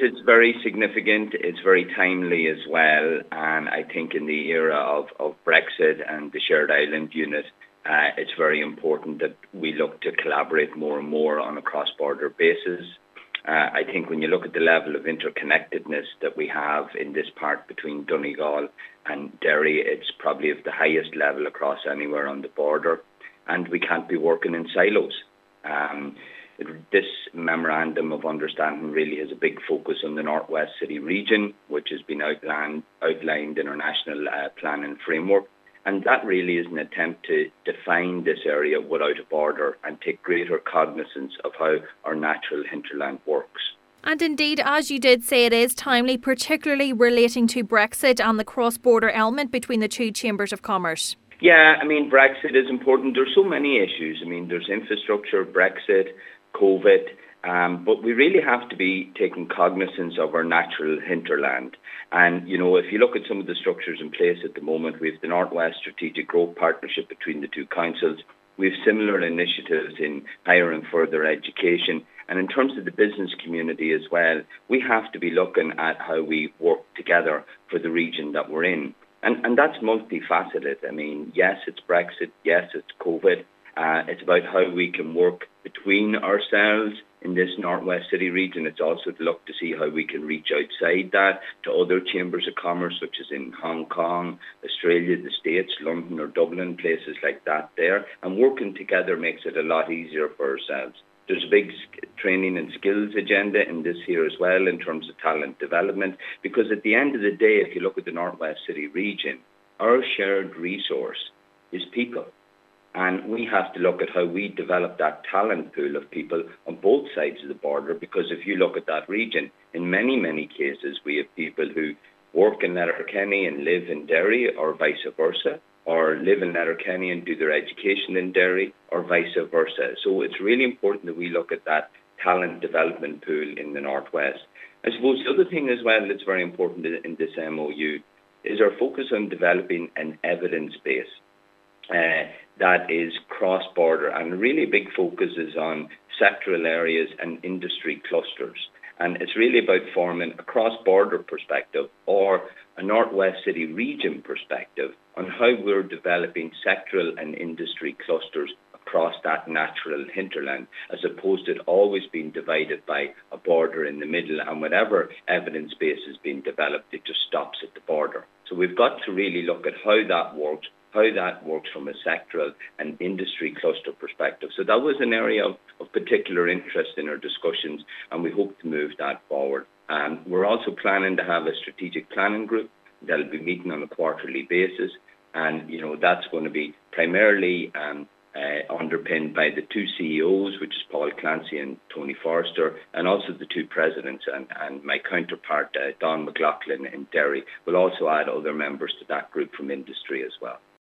it's very significant. It's very timely as well. And I think in the era of Brexit and the shared island unit, it's very important that we look to collaborate more and more on a cross-border basis. I think when you look at the level of interconnectedness that we have in this part between Donegal and Derry, it's probably of the highest level across anywhere on the border, and we can't be working in silos. This memorandum of understanding really has a big focus on the Northwest City region, which has been outlined in our national planning framework. And that really is an attempt to define this area without a border and take greater cognizance of how our natural hinterland works. And indeed, as you did say, it is timely, particularly relating to Brexit and the cross-border element between the two chambers of commerce. Yeah, I mean, Brexit is important. There's so many issues. I mean, there's infrastructure, Brexit, COVID, but we really have to be taking cognizance of our natural hinterland. And, you know, if you look at some of the structures in place at the moment, we have the Northwest Strategic Growth Partnership between the two councils. We have similar initiatives in higher and further education. And in terms of the business community as well, we have to be looking at how we work together for the region that we're in. And that's multifaceted. I mean, yes, it's Brexit. Yes, it's COVID. It's about how we can work between ourselves in this Northwest City region. It's also to look to see how we can reach outside that to other chambers of commerce, such as in Hong Kong, Australia, the States, London or Dublin, places like that there. And working together makes it a lot easier for ourselves. There's a big training and skills agenda in this here as well in terms of talent development, because at the end of the day, if you look at the Northwest City region, our shared resource is people. And we have to look at how we develop that talent pool of people on both sides of the border, because if you look at that region, in many, many cases, we have people who work in Letterkenny and live in Derry or vice versa, or live in Letterkenny and do their education in Derry or vice versa. So it's really important that we look at that talent development pool in the Northwest. I suppose the other thing as well that's very important in this MOU is our focus on developing an evidence base that is cross-border, and really a big focus is on sectoral areas and industry clusters. And it's really about forming a cross-border perspective or a Northwest City region perspective on how we're developing sectoral and industry clusters across that natural hinterland, as opposed to it always being divided by a border in the middle, and whatever evidence base is being developed, it just stops at the border. So we've got to really look at how that works from a sectoral and industry cluster perspective. So that was an area of particular interest in our discussions, and we hope to move that forward. We're also planning to have a strategic planning group that'll be meeting on a quarterly basis, and you know that's going to be primarily underpinned by the two CEOs, which is Paul Clancy and Tony Forrester, and also the two presidents, and my counterpart, Don McLaughlin in Derry, will also add other members to that group from industry as well.